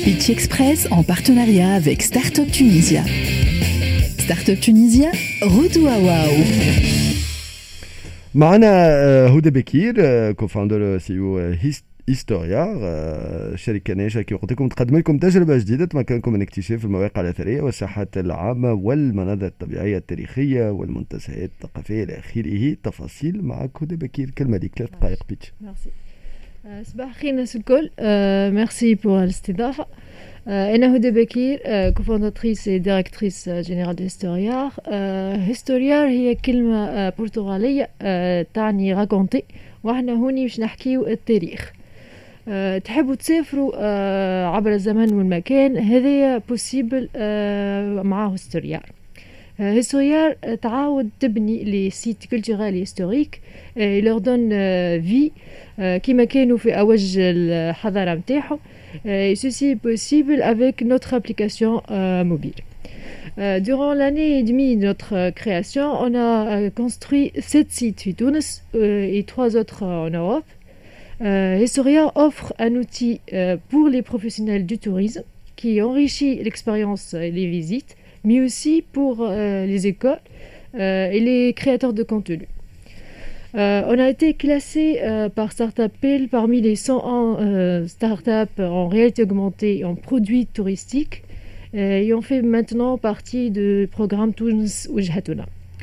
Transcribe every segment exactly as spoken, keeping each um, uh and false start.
Pitch Express en partenariat avec Startup Tunisia. Startup Tunisia, Rodou Waouh. معنا هدى بكير كوفاوندر سي او هيستوريا شركه ناشئه كي قلت لكم تقدم لكم تجربه جديده تمكنكم من اكتشاف المواقع الاثريه والساحات العامه والمناظر الطبيعيه التاريخيه والمنتزهات الثقافيه الى اخره. تفاصيل معك هدى بكير. كلمه ليك ثلاث دقائق بيتش. ميرسي. صباح الخير الناس الكل. ميرسي بور الاستضافه. أنا هدى بكير كوفونداتريس et directrice générale d'Historiar. Historiar هي كلمة برتغالية تعني راكونتي، وإحنا هوني باش نحكيو التاريخ. تحبوا تسافروا عبر الزمان والمكان، هذا بوسيبل مع هيستوريار. هيستوريار تعاود تبني لي سيت كولتورال هيستوريك، leur donne vie كيما كانوا في أوج الحضارة متاعهم. Et ceci est possible avec notre application euh, mobile. Euh, durant l'année et demie de notre euh, création, on a euh, construit sept sites à Tunis euh, et trois autres euh, en Europe. Euh, Historia offre un outil euh, pour les professionnels du tourisme qui enrichit l'expérience et les visites, mais aussi pour euh, les écoles euh, et les créateurs de contenu. Euh, on a été classé euh, par Startup Peel parmi les cent un euh, startups en réalité augmentée et en produits touristiques euh, et on fait maintenant partie du programme Tunis Wajhatuna.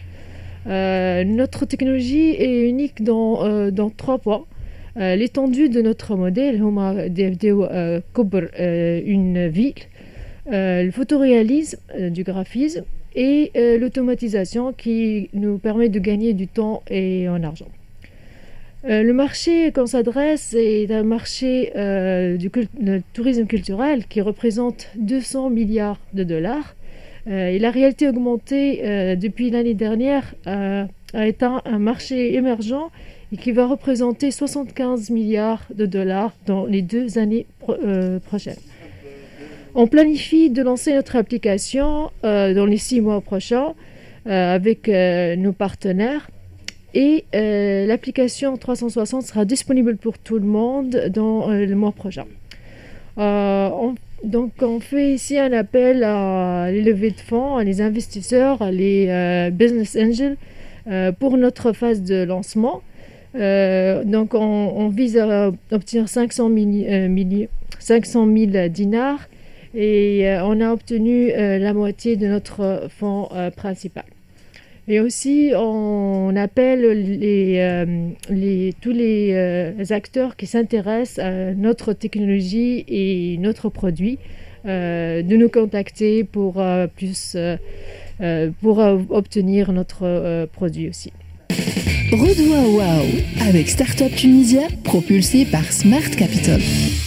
Euh, notre technologie est unique dans, euh, dans trois points. Euh, l'étendue de notre modèle, Homa D F D O euh, couvre euh, une ville, euh, le photoréalisme euh, du graphisme et euh, l'automatisation qui nous permet de gagner du temps et en argent. Euh, le marché qu'on s'adresse est un marché euh, du cult- tourisme culturel qui représente deux cents milliards de dollars. Euh, et la réalité augmentée euh, depuis l'année dernière euh, a atteint un marché émergent et qui va représenter soixante-quinze milliards de dollars dans les deux années pro- euh, prochaines. On planifie de lancer notre application euh, dans les six mois prochains euh, avec euh, nos partenaires et euh, l'application trois cent soixante sera disponible pour tout le monde dans euh, le mois prochain. Euh, on, donc on fait ici un appel à les levées de fonds, à les investisseurs, à les euh, business angels euh, pour notre phase de lancement. Euh, donc on, on vise à obtenir cinq cent mille dinars. Et euh, on a obtenu euh, la moitié de notre fonds euh, principal. Et aussi, on appelle les, euh, les, tous les euh, acteurs qui s'intéressent à notre technologie et notre produit euh, de nous contacter pour, euh, plus, euh, euh, pour euh, obtenir notre euh, produit aussi. Rodou Waouh avec Startup Tunisia propulsé par Smart Capital.